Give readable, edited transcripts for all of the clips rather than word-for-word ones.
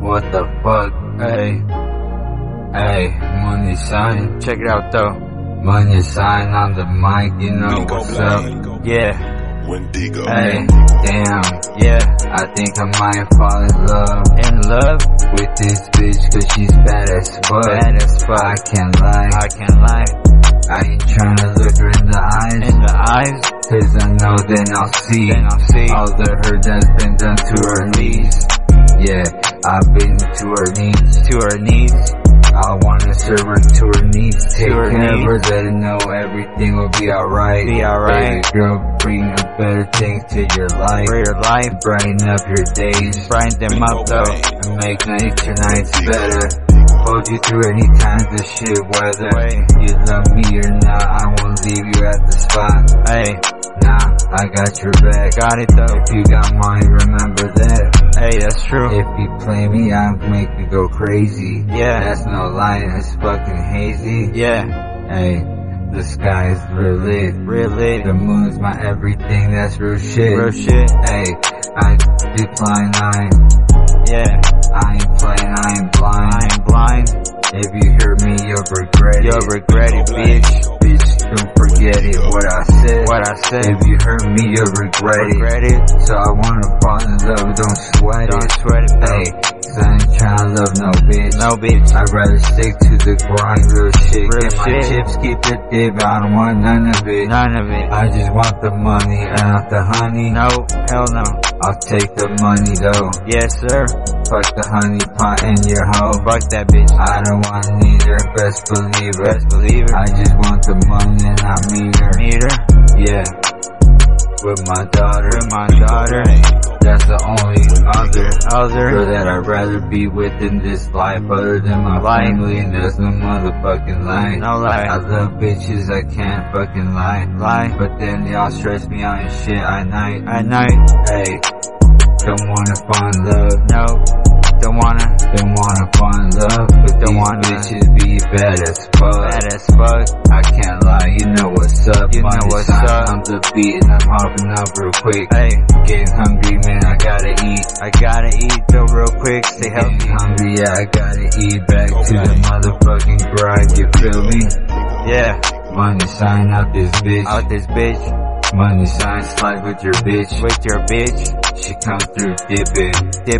What the fuck? Hey, hey, money sign. Check it out though. Money sign on the mic, you know what's up? Yeah. Hey, damn. Yeah. I think I might fall in love. In love with this bitch, cause she's bad as fuck. Bad as fuck. I can't lie. I can't lie. I ain't tryna look her in the eyes. In the eyes. Cause I know then I'll see. Then I'll see all the hurt that's been done to her knees. Yeah, I've been to her knees. To her knees. I wanna serve her to her knees. Take her care of her, knees. let her know everything will be alright. Be alright. Baby girl, bring a better things to your life. For your life. Brighten up your days. Brighten them up though. And make your nights better. Hold you through any times of shit weather. You love me or not, I won't leave you at the spot. Hey. Nah, I got your back. Got it though. If you got mine, remember that. Hey, that's true. If you play me, I'll make you go crazy. Yeah. That's no lie, that's fucking hazy. Yeah. Hey, the sky's real lit. Real lit. The moon's my everything, that's real shit. Real shit. Hey, I decline, Yeah. I ain't playing, I ain't blind. I ain't blind. If you hear me, you'll regret it. You'll regret it, bitch. Bitch, don't forget it, what I said. What I said. If you hurt me, you'll regret it. So I wanna fall in love, don't sweat it. Don't sweat it, hey, cause I ain't tryna love no bitch. No bitch. I'd rather stick to the grind, real shit. Real Get my shit. chips, keep the dip, I don't want none of it. None of it. I just want the money and not the honey. No, hell no. I'll take the money though. Yes, sir. Fuck the honey pot in your hoe. Fuck that bitch. I don't want neither, best believer. Best believer. I just want the money and not meter. Meter. Yeah. With my daughter. With my daughter. That's the only other Other. that I'd rather be with in this life other than my family, and there's no motherfucking lie. No lie. I love bitches, I can't fucking lie. But then y'all stress me out and shit at night. At night. Hey, don't wanna find love. No. Don't wanna fall in love. But don't these wanna bitches be bad as fuck. Bad as fuck. I can't lie, you know what's up. You know Money what's sign up. on the beat and I'm hopping up real quick. Hey. Getting hungry, man, I gotta eat. I gotta eat though real quick. Stay healthy. Getting hungry, yeah, I gotta eat. Back to the motherfucking grind, you feel me? Yeah. Money sign out this bitch. Out this bitch. Money sign slide with your bitch. With your bitch. She come through dipping.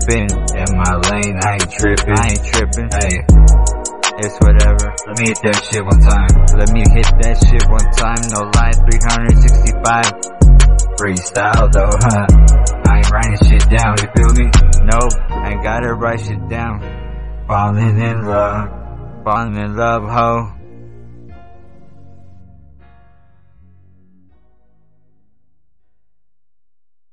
In my lane, I ain't tripping. Hey, it's whatever. let me hit that shit one time. Let me hit that shit one time. No lie, 365. Freestyle though, huh? I ain't writing shit down, you feel me? Nope, I gotta write shit down. Falling in love. Falling in love, ho.